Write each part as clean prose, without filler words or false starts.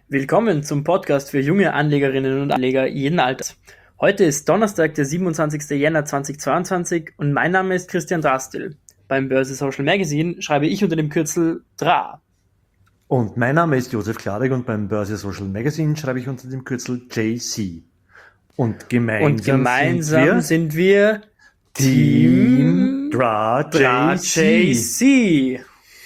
Willkommen zum Podcast für junge Anlegerinnen und Anleger jeden Alters. Heute ist Donnerstag, der 27. Jänner 2022 und mein Name ist Christian Drastil. Beim Börse Social Magazine schreibe ich unter dem Kürzel DRA. Und mein Name ist Josef Kladek und beim Börse Social Magazine schreibe ich unter dem Kürzel JC. Und gemeinsam sind wir Team DRA JC.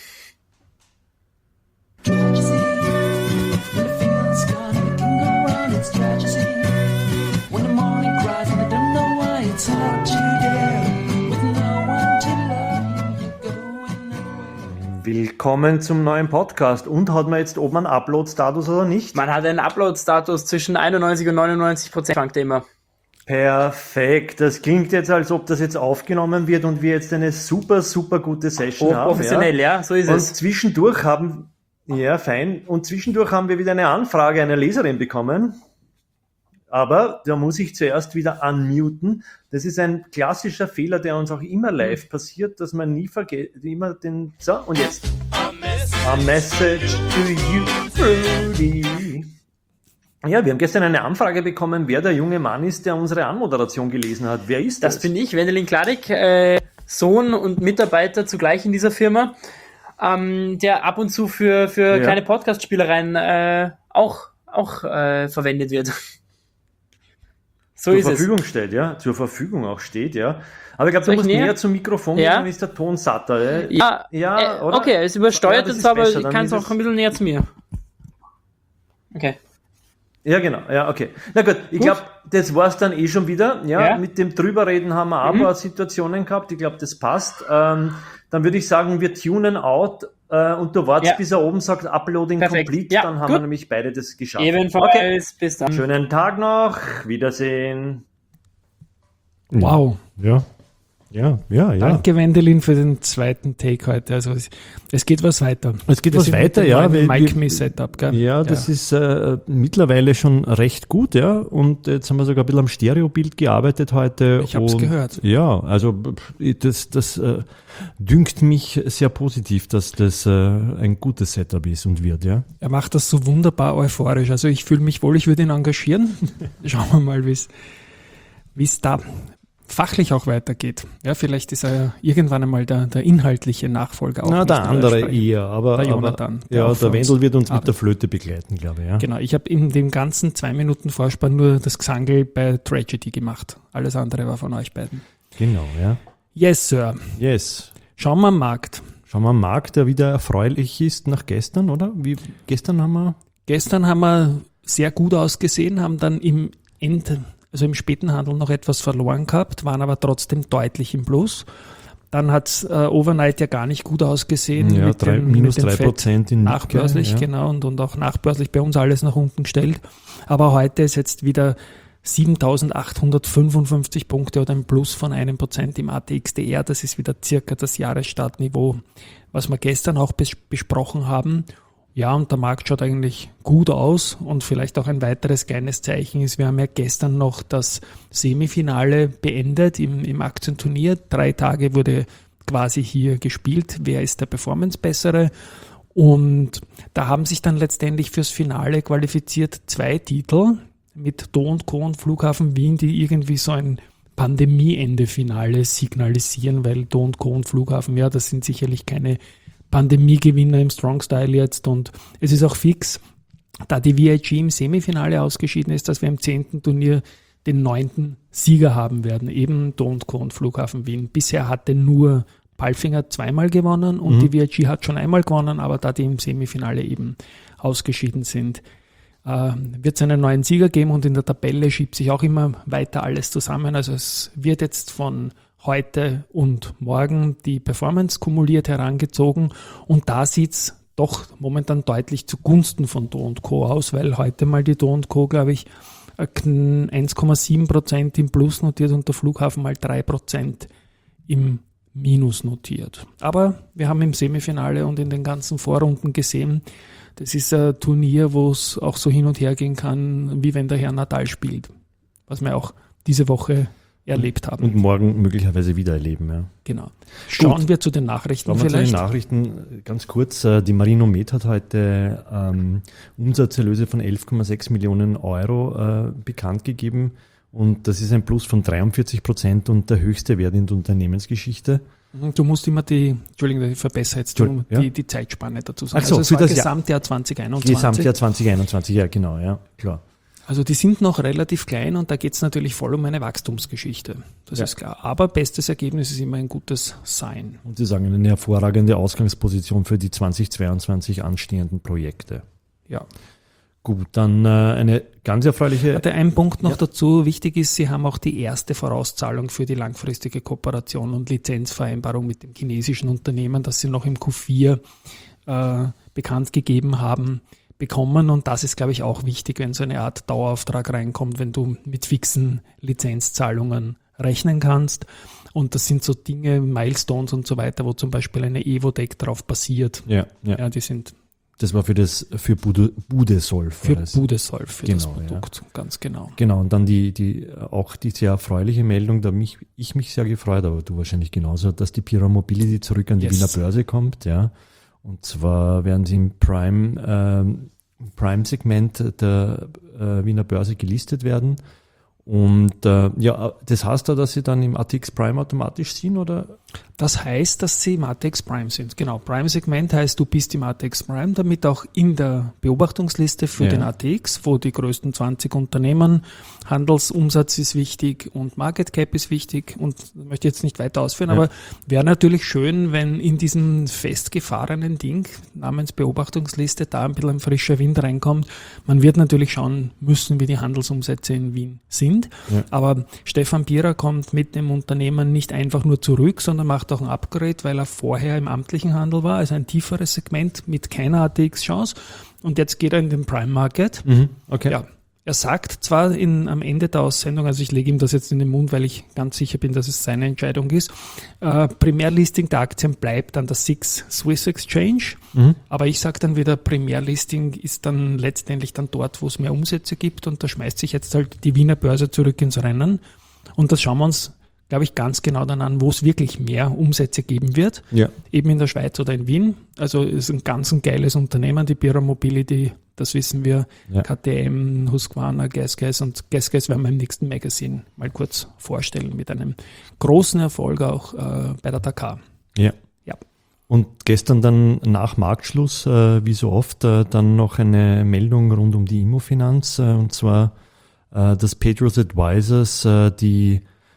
Willkommen zum neuen Podcast. Und hat man jetzt oben einen Upload-Status oder nicht? Man hat einen Upload-Status zwischen 91 und 99%, schwankt immer. Perfekt. Das klingt jetzt, als ob das jetzt aufgenommen wird und wir jetzt eine super gute Session haben. Professionell, ja, so ist es. Und zwischendurch haben wir wieder eine Anfrage einer Leserin bekommen. Aber da muss ich zuerst wieder unmuten. Das ist ein klassischer Fehler, der uns auch immer live passiert, dass man nie vergisst, immer den, so, und jetzt. A message to you, Rudy. Ja, wir haben gestern eine Anfrage bekommen, wer der junge Mann ist, der unsere Anmoderation gelesen hat. Wer ist das? Das bin ich, Wendelin Kladek, Sohn und Mitarbeiter zugleich in dieser Firma, der ab und zu für kleine Podcast-Spielereien auch verwendet wird. So zur ist Verfügung stellt, ja, zur Verfügung auch steht, ja. Aber ich glaube, du musst näher zum Mikrofon gehen, dann ist der Ton satter. Ja, oder? Okay, es übersteuert jetzt, aber besser, ich kann es auch ein bisschen näher zu mir. Okay. Ja, genau, ja, okay. Na gut, ich glaube, das war's dann schon wieder. Ja, mit dem Drüberreden haben wir auch ein paar Situationen gehabt. Ich glaube, das passt. Dann würde ich sagen, wir tunen out und du wartest, bis er oben sagt, Uploading complete. Dann haben wir nämlich beide das geschafft. Ebenfalls, bis dann. Schönen Tag noch, Wiedersehen. Wow. Ja. Danke, Wendelin, für den zweiten Take heute. Also es geht was weiter. Es geht was weiter, ja. Mic-Me-Setup, gell? Ja, das ist mittlerweile schon recht gut, ja. Und jetzt haben wir sogar ein bisschen am Stereobild gearbeitet heute. Ich habe es gehört. Ja, also das dünkt mich sehr positiv, dass das ein gutes Setup ist und wird, ja. Er macht das so wunderbar euphorisch. Also ich fühle mich wohl, ich würde ihn engagieren. Schauen wir mal, wie es da fachlich auch weitergeht. Ja, vielleicht ist er ja irgendwann einmal der inhaltliche Nachfolger auch. Na, der andere eher, aber der Jonathan. Der Wendel wird uns mit der Flöte begleiten, glaube ich. Ja. Genau, ich habe in dem ganzen 2 Minuten Vorspann nur das Gesangel bei Tragedy gemacht. Alles andere war von euch beiden. Genau, ja. Yes, Sir. Yes. Schauen wir am Markt. Der wieder erfreulich ist nach gestern, oder? Gestern haben wir sehr gut ausgesehen, haben dann im späten Handel noch etwas verloren gehabt, waren aber trotzdem deutlich im Plus. Dann hat es overnight ja gar nicht gut ausgesehen. Ja, minus 3% in nachbörslich, ja. Genau, und auch nachbörslich bei uns alles nach unten gestellt. Aber heute ist jetzt wieder 7.855 Punkte oder ein Plus von 1% im ATXDR. Das ist wieder circa das Jahresstartniveau, was wir gestern auch besprochen haben. Ja, und der Markt schaut eigentlich gut aus und vielleicht auch ein weiteres kleines Zeichen ist, wir haben ja gestern noch das Semifinale beendet im Aktienturnier. 3 Tage wurde quasi hier gespielt, wer ist der Performance-Bessere, und da haben sich dann letztendlich fürs Finale qualifiziert 2 Titel mit Do & Co und Flughafen Wien, die irgendwie so ein Pandemie-Ende-Finale signalisieren, weil Do & Co und Flughafen, ja, das sind sicherlich keine Pandemie-Gewinner im Strong-Style jetzt, und es ist auch fix, da die VIG im Semifinale ausgeschieden ist, dass wir im 10. Turnier den 9. Sieger haben werden, eben Do & Co und Flughafen Wien. Bisher hatte nur Palfinger 2-mal gewonnen und die VIG hat schon einmal gewonnen, aber da die im Semifinale eben ausgeschieden sind, wird es einen neuen Sieger geben, und in der Tabelle schiebt sich auch immer weiter alles zusammen. Also es wird jetzt von heute und morgen die Performance kumuliert herangezogen, und da sieht's doch momentan deutlich zugunsten von Do & Co aus, weil heute mal die Do & Co, glaube ich, 1,7% im Plus notiert und der Flughafen mal 3% im Minus notiert. Aber wir haben im Semifinale und in den ganzen Vorrunden gesehen, das ist ein Turnier, wo es auch so hin und her gehen kann, wie wenn der Herr Nadal spielt, was wir auch diese Woche erlebt haben. Und morgen möglicherweise wieder erleben, ja. Genau. Schauen wir zu den Nachrichten vielleicht. Zu den Nachrichten ganz kurz. Die Marinomed hat heute Umsatzerlöse von 11,6 Millionen Euro bekannt gegeben. Und das ist ein Plus von 43% und der höchste Wert in der Unternehmensgeschichte. Du musst immer Entschuldigung, ich verbessere jetzt die Zeitspanne dazu sagen. Ach so, also es für war das Gesamtjahr 2021. Gesamtjahr 2021, ja genau, ja, klar. Also die sind noch relativ klein und da geht es natürlich voll um eine Wachstumsgeschichte. Das ist klar. Aber bestes Ergebnis ist immer ein gutes Sein. Und Sie sagen, eine hervorragende Ausgangsposition für die 2022 anstehenden Projekte. Ja. Gut, dann eine ganz erfreuliche... Ein Punkt noch dazu. Wichtig ist, Sie haben auch die erste Vorauszahlung für die langfristige Kooperation und Lizenzvereinbarung mit dem chinesischen Unternehmen, das Sie noch im Q4 bekannt gegeben haben, bekommen. Und das ist, glaube ich, auch wichtig, wenn so eine Art Dauerauftrag reinkommt, wenn du mit fixen Lizenzzahlungen rechnen kannst. Und das sind so Dinge, Milestones und so weiter, wo zum Beispiel eine Evo-Deck drauf basiert. Ja, die sind... Das war für Budesolv. Für Budesolv, für genau, das Produkt, ganz genau. Genau, und dann auch die sehr erfreuliche Meldung, da ich mich sehr gefreut, aber du wahrscheinlich genauso, dass die Pira Mobility zurück an die Wiener Börse kommt, ja. Und zwar werden sie im Prime-Segment der Wiener Börse gelistet werden. Und das heißt da, dass sie dann im ATX Prime automatisch sind, oder? Das heißt, dass sie im ATX Prime sind. Genau, Prime-Segment heißt, du bist im ATX Prime, damit auch in der Beobachtungsliste für den ATX, wo die größten 20 Unternehmen, Handelsumsatz ist wichtig und Market Cap ist wichtig und möchte jetzt nicht weiter ausführen, aber wäre natürlich schön, wenn in diesem festgefahrenen Ding namens Beobachtungsliste da ein bisschen ein frischer Wind reinkommt. Man wird natürlich schauen müssen, wie die Handelsumsätze in Wien sind, aber Stefan Pira kommt mit dem Unternehmen nicht einfach nur zurück, sondern macht auch ein Upgrade, weil er vorher im amtlichen Handel war, also ein tieferes Segment mit keiner ATX-Chance und jetzt geht er in den Prime Market. Okay. Ja, er sagt zwar am Ende der Aussendung, also ich lege ihm das jetzt in den Mund, weil ich ganz sicher bin, dass es seine Entscheidung ist, Primärlisting der Aktien bleibt an der SIX Swiss Exchange, aber ich sage dann wieder, Primärlisting ist dann letztendlich dann dort, wo es mehr Umsätze gibt und da schmeißt sich jetzt halt die Wiener Börse zurück ins Rennen und das schauen wir uns, glaube ich, ganz genau dann an, wo es wirklich mehr Umsätze geben wird, eben in der Schweiz oder in Wien. Also es ist ein geiles Unternehmen, die Pira Mobility, das wissen wir, KTM, Husqvarna, GasGas und GasGas werden wir im nächsten Magazin mal kurz vorstellen mit einem großen Erfolg auch bei der Dakar. Ja. Und gestern dann nach Marktschluss, wie so oft, dann noch eine Meldung rund um die Immofinanz, und zwar, dass Pedros Advisors die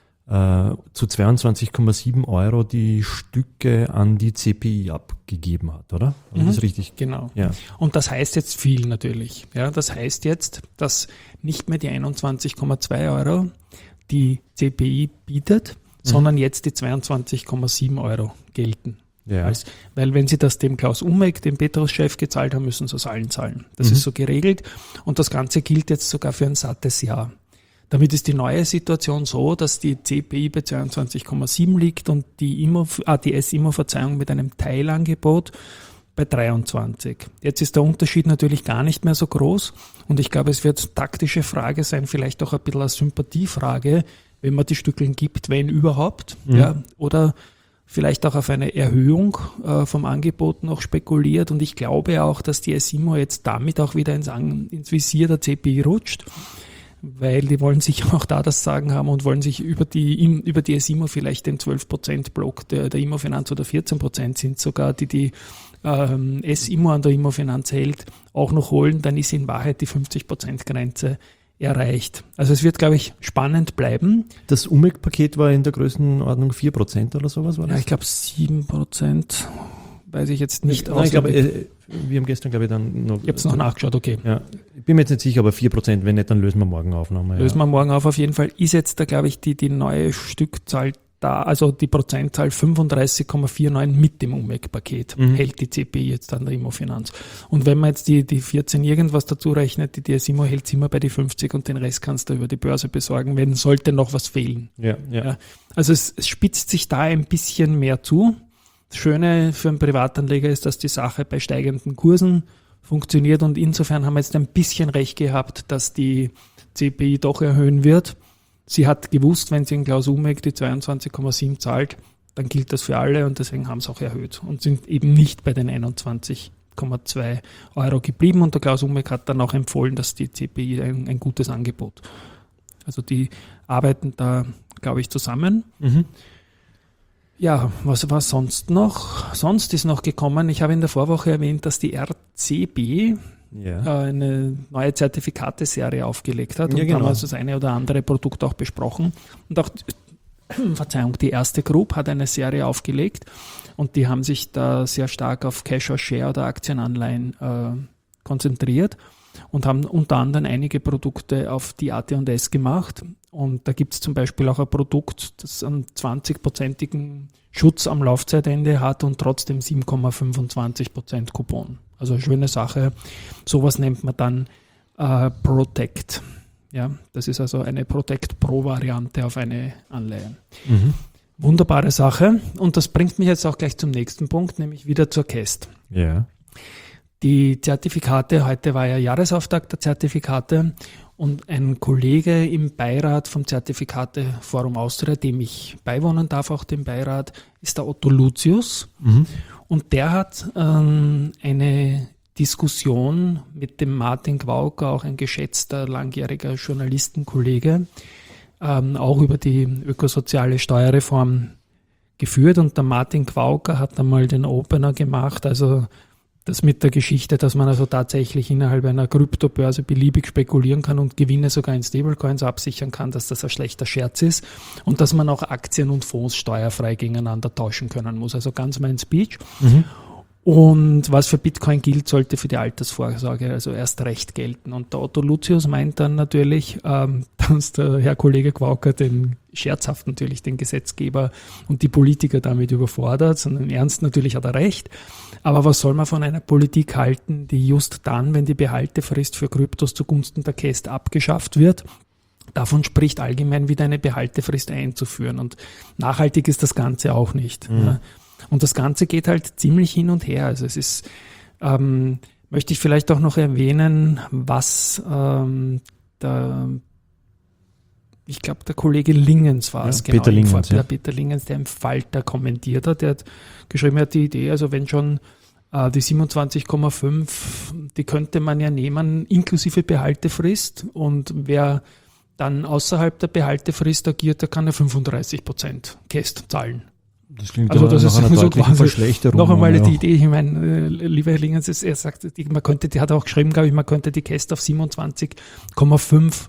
zu 22,7 Euro die Stücke an die CPI abgegeben hat, oder? Das ist richtig. Genau. Ja. Und das heißt jetzt viel natürlich. Ja, das heißt jetzt, dass nicht mehr die 21,2 Euro die CPI bietet, sondern jetzt die 22,7 Euro gelten. Ja. Weil wenn sie das dem Klaus Ummeck, dem Petros-Chef, gezahlt haben, müssen sie es allen zahlen. Das ist so geregelt und das Ganze gilt jetzt sogar für ein sattes Jahr. Damit ist die neue Situation so, dass die CPI bei 22,7 liegt und die ATS-Immo-Verzeihung mit einem Teilangebot bei 23. Jetzt ist der Unterschied natürlich gar nicht mehr so groß und ich glaube, es wird taktische Frage sein, vielleicht auch ein bisschen eine Sympathiefrage, wenn man die Stückeln gibt, wenn überhaupt, oder vielleicht auch auf eine Erhöhung vom Angebot noch spekuliert und ich glaube auch, dass die SIMO jetzt damit auch wieder ins Visier der CPI rutscht, weil die wollen sich auch da das Sagen haben und wollen sich über die SIMO vielleicht den 12%-Block der Immofinanz oder 14% sind sogar, die SIMO an der Immofinanz hält, auch noch holen, dann ist in Wahrheit die 50%-Grenze erreicht. Also es wird, glaube ich, spannend bleiben. Das UMEC-Paket war in der Größenordnung 4% oder sowas, war das? Ja, ich glaube 7%, weiß ich jetzt nicht. Nein, ich glaube, wir haben gestern, glaube ich, dann noch... Ich habe es noch nachgeschaut, okay. Ja, ich bin mir jetzt nicht sicher, aber 4%, wenn nicht, dann lösen wir morgen auf nochmal. Lösen wir morgen auf jeden Fall. Ist jetzt da, glaube ich, die neue Stückzahl da, also die Prozentzahl 35,49 mit dem UMEC-Paket hält die CPI jetzt an der Immofinanz. Und wenn man jetzt die 14 irgendwas dazu rechnet, die SIMO hält immer bei die 50 und den Rest kannst du über die Börse besorgen, wenn sollte noch was fehlen. Ja. Also es spitzt sich da ein bisschen mehr zu. Das Schöne für einen Privatanleger ist, dass die Sache bei steigenden Kursen funktioniert und insofern haben wir jetzt ein bisschen recht gehabt, dass die CPI doch erhöhen wird. sie hat gewusst, wenn sie in Klaus Umek die 22,7 zahlt, dann gilt das für alle und deswegen haben sie auch erhöht und sind eben nicht bei den 21,2 Euro geblieben. Und der Klaus Umek hat dann auch empfohlen, dass die CPI ein gutes Angebot. Also die arbeiten da, glaube ich, zusammen. Ja, was war sonst noch? Sonst ist noch gekommen, ich habe in der Vorwoche erwähnt, dass die RCB eine neue Zertifikateserie aufgelegt hat. Und genau. haben also das eine oder andere Produkt auch besprochen. Und auch, die erste Group hat eine Serie aufgelegt und die haben sich da sehr stark auf Cash or Share oder Aktienanleihen konzentriert und haben unter anderem einige Produkte auf die AT&S gemacht. Und da gibt es zum Beispiel auch ein Produkt, das einen 20%igen Schutz am Laufzeitende hat und trotzdem 7,25% Coupon. Also eine schöne Sache. Sowas nennt man dann Protect. Ja, das ist also eine Protect Pro-Variante auf eine Anleihe. Wunderbare Sache. Und das bringt mich jetzt auch gleich zum nächsten Punkt, nämlich wieder zur Quest. Ja. Die Zertifikate, heute war ja Jahresauftakt der Zertifikate und ein Kollege im Beirat vom Zertifikateforum Austria, dem ich beiwohnen darf, auch dem Beirat, ist der Otto Lucius. Und der hat eine Diskussion mit dem Martin Gwauker, auch ein geschätzter, langjähriger Journalistenkollege, auch über die ökosoziale Steuerreform geführt. Und der Martin Gwauker hat einmal den Opener gemacht, also das mit der Geschichte, dass man also tatsächlich innerhalb einer Kryptobörse beliebig spekulieren kann und Gewinne sogar in Stablecoins absichern kann, dass das ein schlechter Scherz ist und dass man auch Aktien und Fonds steuerfrei gegeneinander tauschen können muss. Also ganz mein Speech. Und was für Bitcoin gilt, sollte für die Altersvorsorge also erst recht gelten. Und der Otto Lucius meint dann natürlich, dass der Herr Kollege Gwauker scherzhaft natürlich den Gesetzgeber und die Politiker damit überfordert, sondern im Ernst natürlich hat er recht. Aber was soll man von einer Politik halten, die just dann, wenn die Behaltefrist für Kryptos zugunsten der Quest abgeschafft wird, davon spricht, allgemein wieder eine Behaltefrist einzuführen. Und nachhaltig ist das Ganze auch nicht. Ja. Und das Ganze geht halt ziemlich hin und her. Also es ist, möchte ich vielleicht auch noch erwähnen, was ich glaube, der Kollege Lingens war es, Peter Lingens, Peter Lingens, der im Falter kommentiert hat, der hat geschrieben, er hat die Idee, also wenn schon die 27,5, die könnte man ja nehmen, inklusive Behaltefrist, und wer dann außerhalb der Behaltefrist agiert, der kann ja 35% Quest zahlen. Das klingt also das ist eine so quasi Verschlechterung. Noch einmal die Idee, ich meine, lieber Herr Lingens, er sagt, die hat auch geschrieben, glaube ich, man könnte die Quest auf 27,5%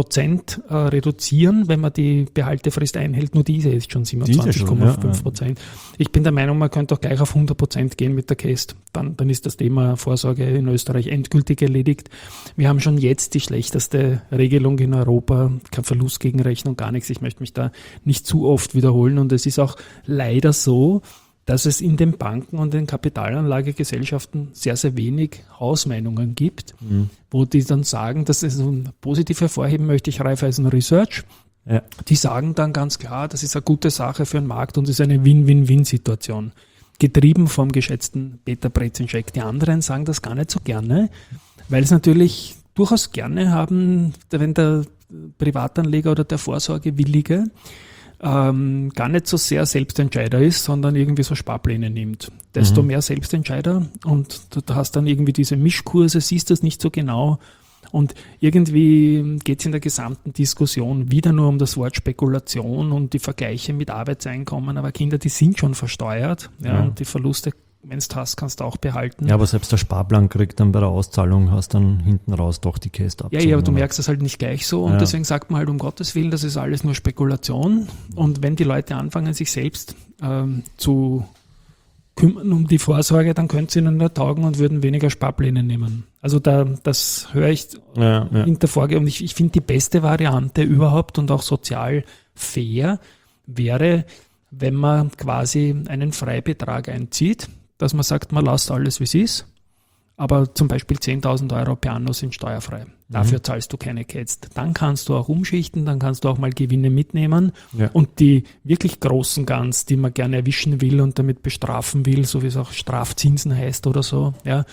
reduzieren, wenn man die Behaltefrist einhält. Nur diese ist schon 27,5%. Ich bin der Meinung, man könnte auch gleich auf 100% gehen mit der Quest. Dann ist das Thema Vorsorge in Österreich endgültig erledigt. Wir haben schon jetzt die schlechteste Regelung in Europa, keine Verlustgegenrechnung, gar nichts. Ich möchte mich da nicht zu oft wiederholen. Und es ist auch leider so, dass es in den Banken und den Kapitalanlagegesellschaften sehr, sehr wenig Hausmeinungen gibt, wo die dann sagen, das ist ein positiv hervorheben möchte ich Raiffeisen Research. Ja. Die sagen dann ganz klar, das ist eine gute Sache für den Markt und ist eine Win-Win-Win-Situation. Getrieben vom geschätzten Peter Brezinschek. Die anderen sagen das gar nicht so gerne, weil es natürlich durchaus gerne haben, wenn der Privatanleger oder der Vorsorgewillige gar nicht so sehr Selbstentscheider ist, sondern irgendwie so Sparpläne nimmt. Desto mehr Selbstentscheider und du hast dann irgendwie diese Mischkurse, siehst das nicht so genau und irgendwie geht es in der gesamten Diskussion wieder nur um das Wort Spekulation und die Vergleiche mit Arbeitseinkommen, aber Kinder, die sind schon versteuert und die Verluste, wenn du hast, kannst du auch behalten. Ja, aber selbst der Sparplan kriegt dann bei der Auszahlung, hast dann hinten raus doch die Käste ab. Ja, aber du merkst das halt nicht gleich so und deswegen sagt man halt um Gottes Willen, das ist alles nur Spekulation und wenn die Leute anfangen, sich selbst zu kümmern um die Vorsorge, dann könnte es ihnen nicht taugen und würden weniger Sparpläne nehmen. Also das höre ich hintervorge und ich finde die beste Variante überhaupt und auch sozial fair wäre, wenn man quasi einen Freibetrag einzieht, dass man sagt, man lässt alles, wie es ist, aber zum Beispiel 10.000 Euro per Anno sind steuerfrei. Dafür zahlst du keine Quest. Dann kannst du auch umschichten, dann kannst du auch mal Gewinne mitnehmen und die wirklich großen Guns, die man gerne erwischen will und damit bestrafen will, so wie es auch Strafzinsen heißt oder so,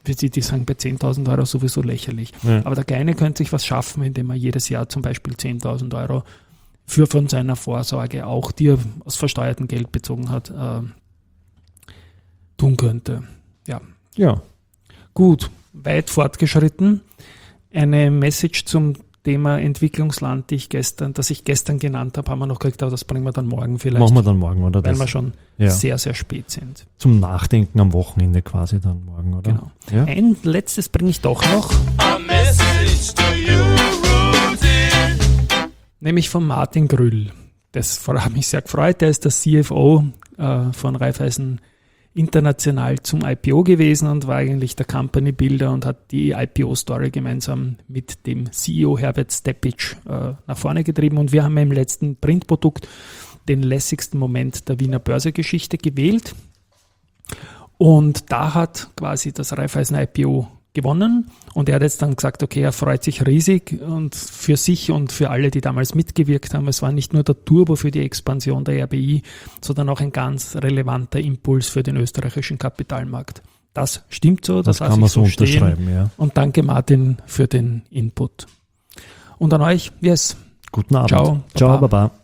für die sagen bei 10.000 Euro sowieso lächerlich. Ja. Aber der Kleine könnte sich was schaffen, indem er jedes Jahr zum Beispiel 10.000 Euro von seiner Vorsorge, auch die er aus versteuertem Geld bezogen hat, tun könnte. Ja. Gut, weit fortgeschritten. Eine Message zum Thema Entwicklungsland, das ich gestern genannt habe, haben wir noch gekriegt, aber das bringen wir dann morgen vielleicht. Machen wir dann morgen, oder? Weil wir schon sehr, sehr spät sind. Zum Nachdenken am Wochenende quasi dann morgen, oder? Genau. Ja. Ein letztes bringe ich doch noch. Nämlich von Martin Grüll. Das hat mich sehr gefreut. Der ist der CFO von Raiffeisen International zum IPO gewesen und war eigentlich der Company Builder und hat die IPO-Story gemeinsam mit dem CEO Herbert Stepic nach vorne getrieben. Und wir haben im letzten Printprodukt den lässigsten Moment der Wiener Börsegeschichte gewählt. Und da hat quasi das Raiffeisen IPO gewonnen und er hat jetzt dann gesagt, okay, er freut sich riesig und für sich und für alle, die damals mitgewirkt haben. Es war nicht nur der Turbo für die Expansion der RBI, sondern auch ein ganz relevanter Impuls für den österreichischen Kapitalmarkt. Das stimmt so, das kann man so unterschreiben. Ja. Und danke Martin für den Input. Und an euch, yes. Guten Abend. Ciao, Ciao, Baba.